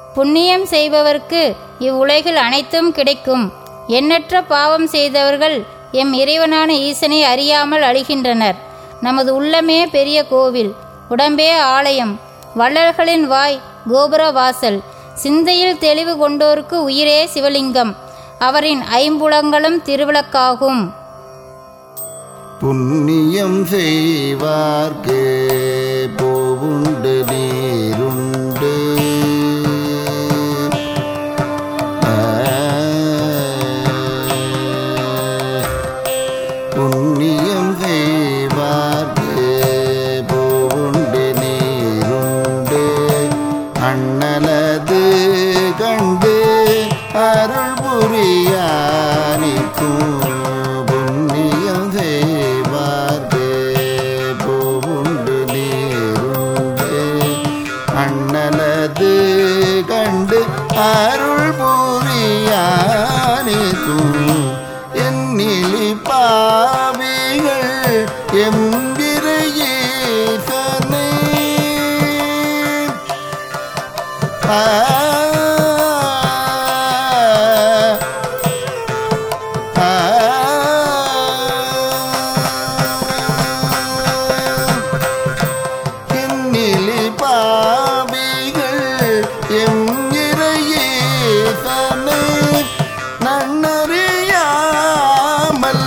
புண்ணியம் செய்பவர்க்கு இவ்வுலகில் அனைத்தும் கிடைக்கும். எண்ணற்ற பாவம் செய்தவர்கள் எம் இறைவனான ஈசனை அறியாமல் அழிகின்றனர். நமது உள்ளமே பெரிய கோவில், உடம்பே ஆலயம், வள்ளல்களின் வாய் கோபுர வாசல். சிந்தையில் தெளிவு கொண்டோருக்கு உயிரே சிவலிங்கம், அவரின் ஐம்புலங்களும் திருவிளக்காகும். புண்ணியம் செய்வார்க்கே போவுண்டு நீருண்டு, புண்ணியம் செய்வார்க்கே போவுண்டு நீருண்டு, அண்ணலது கண்டு அருள் புரியானிக்கும். புண்ணியம் செய்வார்க்கே போவுண்டு நீருண்டு, அண்ணலது கண்டு அருள் புரியானிக்கும். என்னிலி பாவிகள் எம்பிரையேசனை என்னிலி பாவிகள் எம்பிரையேசனை நன்னறியாமல்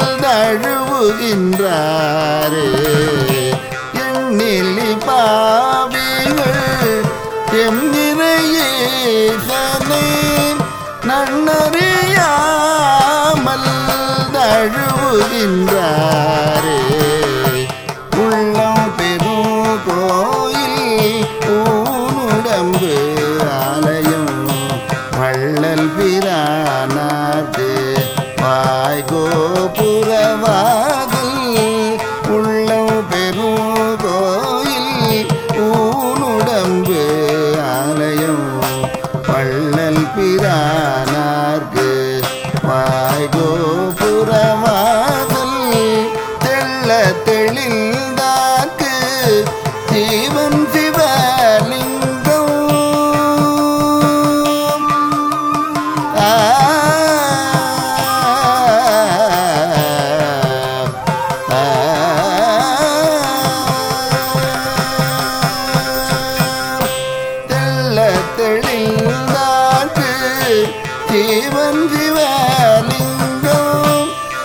தழுவுகின்றாரே. எண்ணிலி பாவிகள் எம்மிரையேசனை நன்னறியாமல் தழுவுகின்றாரே. உள்ளம் பெரும் கோயில் ஊனுடம்பு ஆலயம், வள்ளல் பிரானார்க்கு வாய் கோபுரவாகல். உள்ளம் பெரும் கோயில் ஊனுடம்பு ஆலயம், வள்ளல் பிரானார்க்கு வாய் கோபுரவாகல். தெள்ள தெளிந்தார்க்கு ஜீவன் சிவலிங்கம். தெள்ள தெளிந்தார்க்கு ஜீவன் சிவலிங்கம்.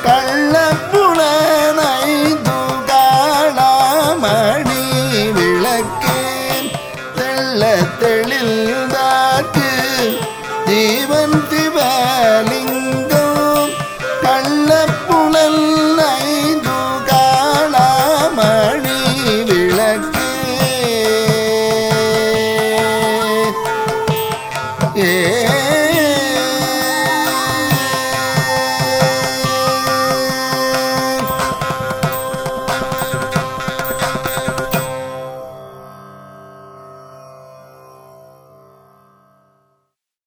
கள்ளப்புலனைந்து காளாமணி விளக்கேன். தெள்ள தெளிந்தார்க்கு ஜீவன் சிவலிங்கம். கள்ளப்புலல் ஐந்து காளாமணி விளக்கேன். ஏ